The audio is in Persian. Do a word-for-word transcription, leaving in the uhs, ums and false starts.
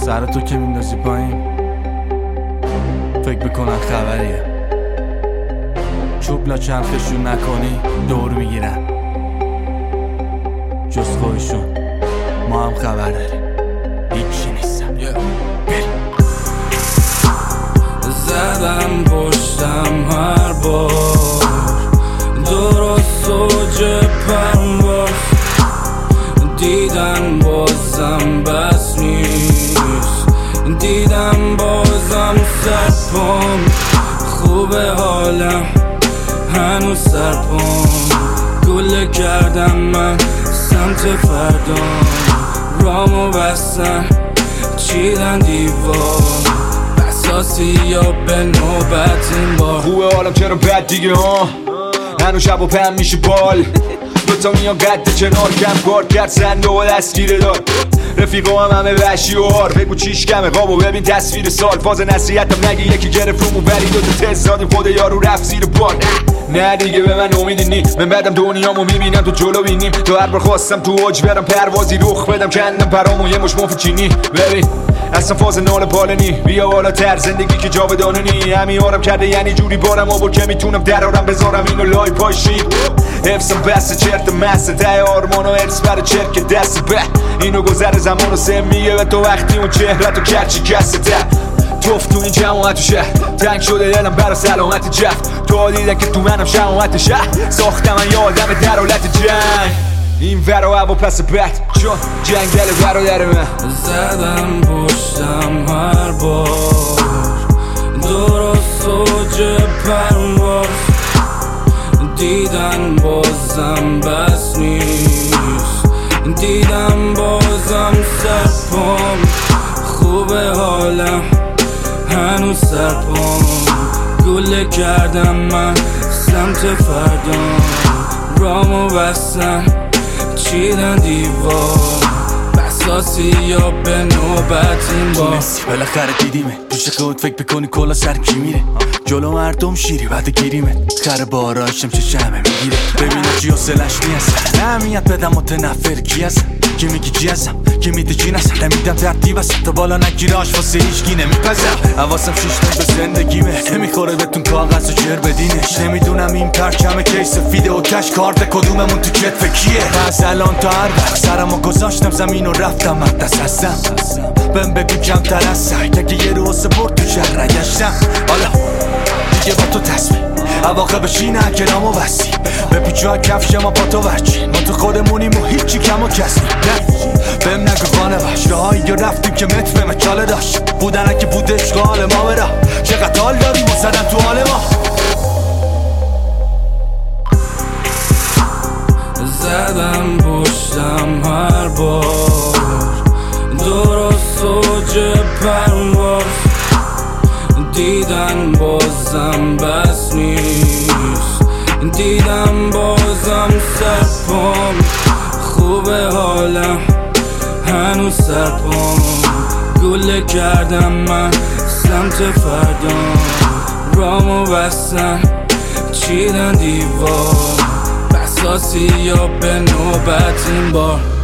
سر تو که میندازی پایین فکر میکنن خبریه، چوب لا چرخشون نکنی دور میگیرن، جز خودشون ما هم خبر داریم هیچی نیستم. زدم پشتم هر بار درست اوج پرواز، دیدن بازم بس نیست، دیدم بازم سرپام خوبه حالم هنوز سرپام، گله کردم من سمت فردام، رامو بستن چیدن دیوار، بساسی یا به نوبت این بار. خوبه حالم چرا بد دیگه ها، هنو شب و پهم میشه بال، دوتا میان قد کنار کم کار کرد سنده و دستگیره دار، رفیقا هم همه وحشی و هار، بگو چیش کمه قابو ببین تصویر سال، فاز نصیحتم نگی یکی گرفت رومو بری دوتا تست زادیم خود یارو رفت زیر بار. نه دیگه به من امیدی نی، من بعدم دنیامو میبینم تو جلو بینیم، تو هر بار خواستم تو اوج برم پروازی رخ بدم کندم پرامو یه مش مفت چینی، ببین اصلا فاز نال بالنی، بیا بالا تر زندگی که جاودانه نی، همین آرم کرده یعنی جوری بارم آورد که میتونم درارم بذارم اینو لای پاشی، حفظم بسته چرت مسته ته آرمان و ارس برای چرک دست به اینو گذر زمان و سه میگه به تو وقتی اون چهرت و کرچی کسته توف تو این جماعت و شهر، تنگ شده دلم برا سلامت جفت، تو دیدن که تو منم شماعت شهر، ساختم من یه آدم در حالت جنگ، این ورا هوا پس بد چون جنگل برادر من. زدم پشتم هر بار درست اوج پرواز، دیدن بازم بس نیست، دیدم بازم سرپام خوبه حالم هنوز سرپام، گله کردم من سمت فردام، رامو بستن چیدن دیوار، بساسی یا به نوبت این بار. بالاخره دیدیمه پیش خود فکر بکنی کلا سر کی میره، جلو مردم شیری بعد گیریمه، خر باراشم چه شمه میگیره، ببینه چی حسلش نیست، نمیاد بدم متنفر کی هستم، کی میگی چی هستم، کی میده چی نستم، نمیدم ترتیب هستم تا بالا نگیره آش واسه هیچکی نمیپزم، حواسم شیشتن به زندگیمه، نمیخوره بهتون کاغذ و جر بدینش، نمیدونم این پرچم کیس فیده و کش کارت کدوممون تو کتف کیه، از الان تا هر وقت سرمو گذاشتم زمین و رفتم مقدس هستم، بهم بگو کمتر از سعی که یه رو سپورت تو شهر نگشتم، حالا دیگه با تو تصمیم عواقبش اینه که نامو بستی، به پیچوها کفش ما با تو وچی، ما تو خودمونیم و هیچی کم و کسی نه، بهم نگو خانه باش راهایی یا رفتیم که متر به مچاله داشت، بودن که بود عشق حال ما برا، چقدر حال داریم و زدن تو حال ما. زدم پشتم هر بار درست اوج پرواز، دیدن بازم بس نیست، دیدم بازم سرپام خوبه حالم هنوز سرپام، گله کردم من سمت فردام، رامو بستن چیدن دیوار، بساسی یا به نوبت این بار.